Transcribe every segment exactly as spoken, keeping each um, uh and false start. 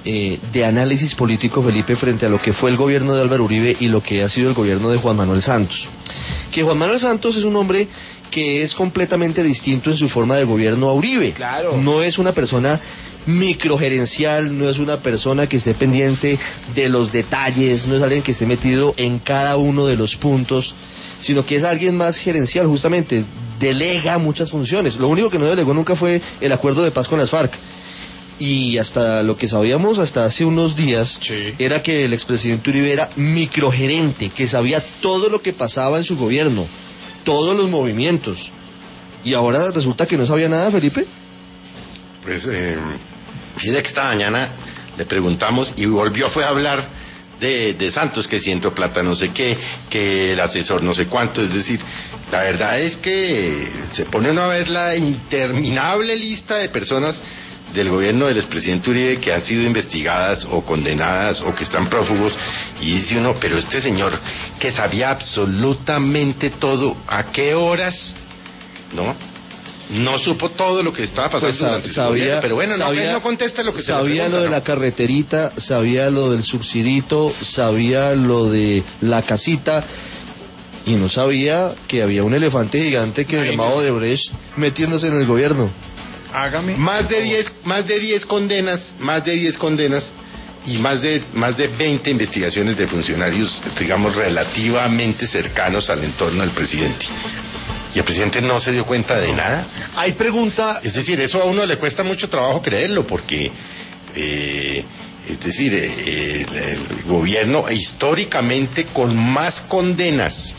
eh, de análisis político, Felipe, frente a lo que fue el gobierno de Álvaro Uribe y lo que ha sido el gobierno de Juan Manuel Santos. Que Juan Manuel Santos es un hombre que es completamente distinto en su forma de gobierno a Uribe. Claro. No es una persona microgerencial, no es una persona que esté pendiente de los detalles, no es alguien que esté metido en cada uno de los puntos, sino que es alguien más gerencial, justamente, delega muchas funciones. Lo único que no delegó nunca fue el acuerdo de paz con las FARC. Y hasta lo que sabíamos hasta hace unos días, sí, era que el expresidente Uribe era microgerente, que sabía todo lo que pasaba en su gobierno, todos los movimientos. Y ahora resulta que no sabía nada, Felipe. Pues, eh, fíjate que esta mañana le preguntamos y volvió fue a hablar de, de Santos, que si entró plata no sé qué, que el asesor no sé cuánto. Es decir, la verdad es que se pone uno a ver la interminable lista de personas del gobierno del expresidente Uribe que han sido investigadas o condenadas o que están prófugos, y dice uno, pero este señor que sabía absolutamente todo, ¿a qué horas? ¿No? No supo todo lo que estaba pasando pues, durante sabía, su gobierno, pero bueno, sabía, no, no contesta lo que se le sabía pregunta, lo de ¿no? la carreterita, sabía lo del subsidito, sabía lo de la casita, y no sabía que había un elefante gigante que Ay, llamado Odebrecht metiéndose en el gobierno. Hágame. Más de diez, más de diez condenas, más de diez condenas y más de más de veinte investigaciones de funcionarios, digamos, relativamente cercanos al entorno del presidente. Y el presidente no se dio cuenta de nada. Hay pregunta. Es decir, eso a uno le cuesta mucho trabajo creerlo, porque eh, es decir, eh, el, el gobierno históricamente con más condenas,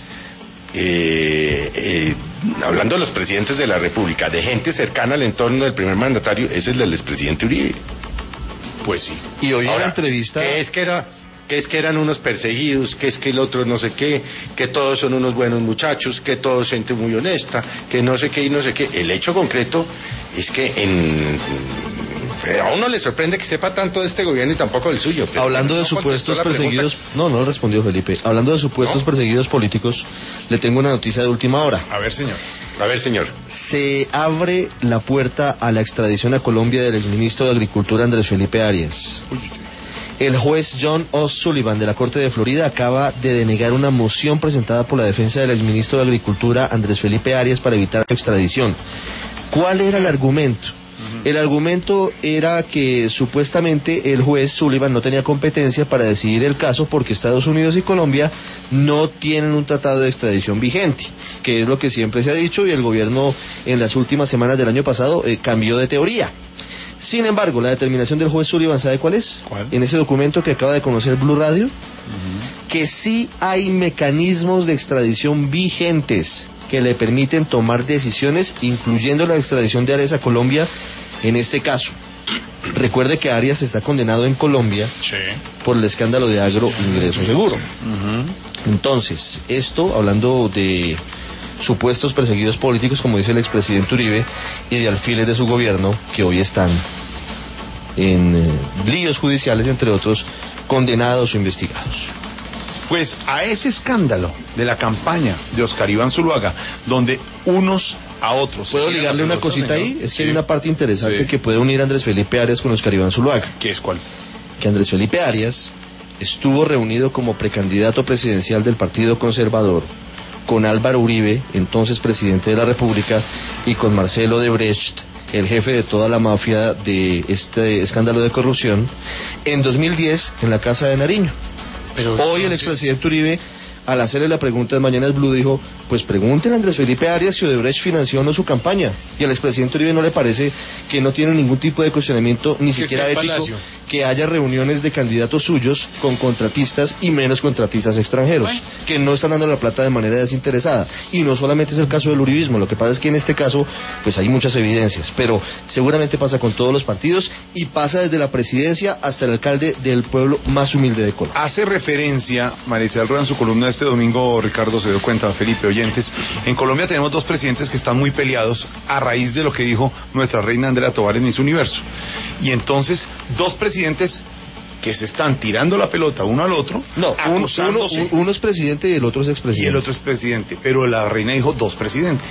Eh, eh, hablando de los presidentes de la República, de gente cercana al entorno del primer mandatario, ese es el del expresidente Uribe. Pues sí. Y hoy en la entrevista que es que era que es que eran unos perseguidos, que es que el otro no sé qué, que todos son unos buenos muchachos, que todos gente muy honesta, que no sé qué y no sé qué. El hecho concreto es que en a uno le sorprende que sepa tanto de este gobierno y tampoco del suyo. Pero hablando de no supuestos perseguidos, no, no respondió Felipe. Hablando de supuestos ¿No? perseguidos políticos, le tengo una noticia de última hora. A ver, señor. A ver, señor. Se abre la puerta a la extradición a Colombia del exministro de Agricultura Andrés Felipe Arias. Uy. El juez John O'Sullivan de la Corte de Florida acaba de denegar una moción presentada por la defensa del exministro de Agricultura Andrés Felipe Arias para evitar la extradición. ¿Cuál era el argumento? El argumento era que supuestamente el juez Sullivan no tenía competencia para decidir el caso porque Estados Unidos y Colombia no tienen un tratado de extradición vigente, que es lo que siempre se ha dicho, y el gobierno en las últimas semanas del año pasado eh, cambió de teoría. Sin embargo, la determinación del juez Sullivan, ¿sabe cuál es? ¿Cuál? En ese documento que acaba de conocer Blue Radio, uh-huh. que sí hay mecanismos de extradición vigentes que le permiten tomar decisiones, incluyendo la extradición de Arias a Colombia en este caso. Recuerde que Arias está condenado en Colombia sí. por el escándalo de Agro Ingreso Seguro. Uh-huh. Entonces, esto, hablando de supuestos perseguidos políticos, como dice el expresidente Uribe, y de alfiles de su gobierno, que hoy están en eh, líos judiciales, entre otros, condenados o investigados. Pues a ese escándalo de la campaña de Oscar Iván Zuluaga, donde unos a otros... ¿Puedo ligarle una cosita ahí? Es que sí. hay una parte interesante sí. que puede unir a Andrés Felipe Arias con Oscar Iván Zuluaga. ¿Qué es cuál? Que Andrés Felipe Arias estuvo reunido como precandidato presidencial del Partido Conservador con Álvaro Uribe, entonces presidente de la República, y con Marcelo Odebrecht, el jefe de toda la mafia de este escándalo de corrupción, en dos mil diez en la Casa de Nariño. Pero hoy entonces... el expresidente Uribe, al hacerle la pregunta de Mañanas Blue, dijo, pues pregúntenle a Andrés Felipe Arias si Odebrecht financió o no su campaña. Y al expresidente Uribe no le parece que no tiene ningún tipo de cuestionamiento, ni siquiera ético, Palacio. que haya reuniones de candidatos suyos con contratistas y menos contratistas extranjeros, bueno. que no están dando la plata de manera desinteresada. Y no solamente es el caso del uribismo, lo que pasa es que en este caso pues hay muchas evidencias, pero seguramente pasa con todos los partidos y pasa desde la presidencia hasta el alcalde del pueblo más humilde de Colombia. Hace referencia, Maricel Rueda, en su columna de este domingo, Ricardo se dio cuenta, Felipe, oyentes, en Colombia tenemos dos presidentes que están muy peleados a raíz de lo que dijo nuestra reina Andrea Tovar en Miss Universo. Y entonces, dos presidentes que se están tirando la pelota uno al otro. No, uno, uno, uno es presidente y el otro es expresidente. Y el otro es presidente, pero la reina dijo dos presidentes.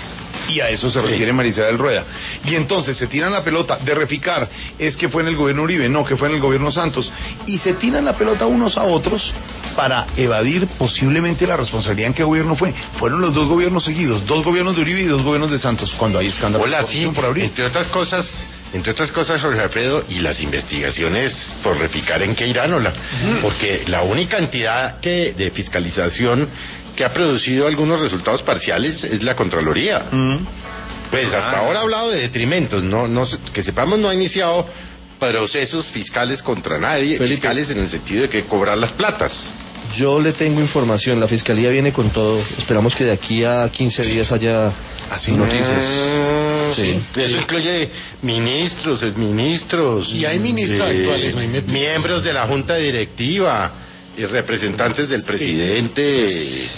Y a eso se refiere María Isabel Rueda. Y entonces se tiran la pelota de reficar, es que fue en el gobierno Uribe, no, que fue en el gobierno Santos. Y se tiran la pelota unos a otros para evadir posiblemente la responsabilidad en qué gobierno fue. Fueron los dos gobiernos seguidos, dos gobiernos de Uribe y dos gobiernos de Santos, cuando hay escándalo. Hola, sí, por abrir. entre otras cosas, entre otras cosas, Jorge Alfredo, y las investigaciones por reficar en qué irán, hola, mm. porque la única entidad que de fiscalización que ha producido algunos resultados parciales es la Contraloría. Mm. Pues hasta ah. ahora ha hablado de detrimentos, no, no, que sepamos no ha iniciado procesos fiscales contra nadie, Felipe. Fiscales en el sentido de que cobrar las platas. Yo le tengo información, la Fiscalía viene con todo, esperamos que de aquí a quince días haya así noticias. Mm, sí. Sí. Eso incluye ministros, exministros. Y hay ministros eh, actuales, imagínate. Miembros de la Junta Directiva, y representantes del presidente sí.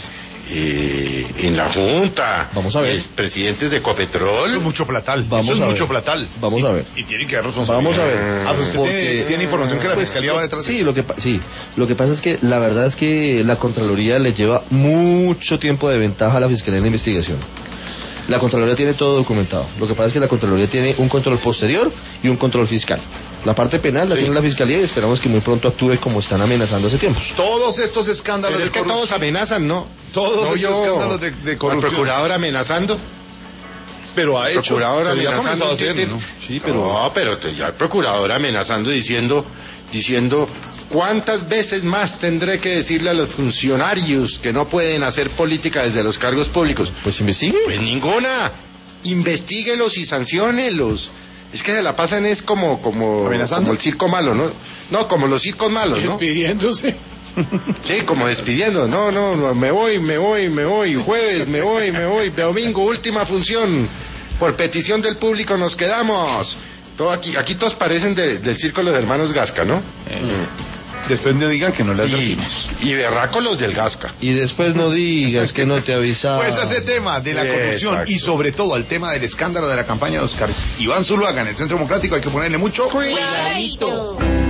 eh, en la Junta. Vamos a ver. Presidentes de Ecopetrol. Eso es mucho platal. Vamos Eso es a mucho ver. platal. Vamos y, a ver. Y tienen que dar responsabilidad. Vamos a ver. Ah, pues usted Porque, tiene, tiene información que la pues, Fiscalía va detrás sí, de lo que sí, lo que pasa es que la verdad es que la Contraloría le lleva mucho tiempo de ventaja a la Fiscalía en la investigación. La Contraloría tiene todo documentado. Lo que pasa es que la Contraloría tiene un control posterior y un control fiscal. La parte penal la sí. tiene la Fiscalía y esperamos que muy pronto actúe como están amenazando hace tiempo. Todos estos escándalos Pero es de que todos amenazan, ¿no? Todos no estos yo, escándalos de, de corrupción. El procurador amenazando. Pero ha hecho. Procurador pero amenazando. A hacer, ¿no? Sí, pero... No, pero ya el procurador amenazando diciendo, diciendo... ¿Cuántas veces más tendré que decirle a los funcionarios que no pueden hacer política desde los cargos públicos? Pues investigue. Pues ninguna. Investíguelos y sanciónelos. Es que se la pasan es como como, como el circo malo, ¿no? No, como los circos malos, ¿no? Despidiéndose. Sí, como despidiendo. No, no, no, me voy, me voy, me voy. Jueves, me voy, me voy. Domingo, última función. Por petición del público nos quedamos. Todo aquí, aquí todos parecen de, del circo de los hermanos Gasca, ¿no? Eh. Mm. Después no digan que no le advertimos. Y, y berraco los del Gasca. Y después no digas que no te avisaba. Pues a ese tema de la corrupción. Exacto. Y sobre todo al tema del escándalo de la campaña de Oscar Iván Zuluaga en el Centro Democrático hay que ponerle mucho cuidadito.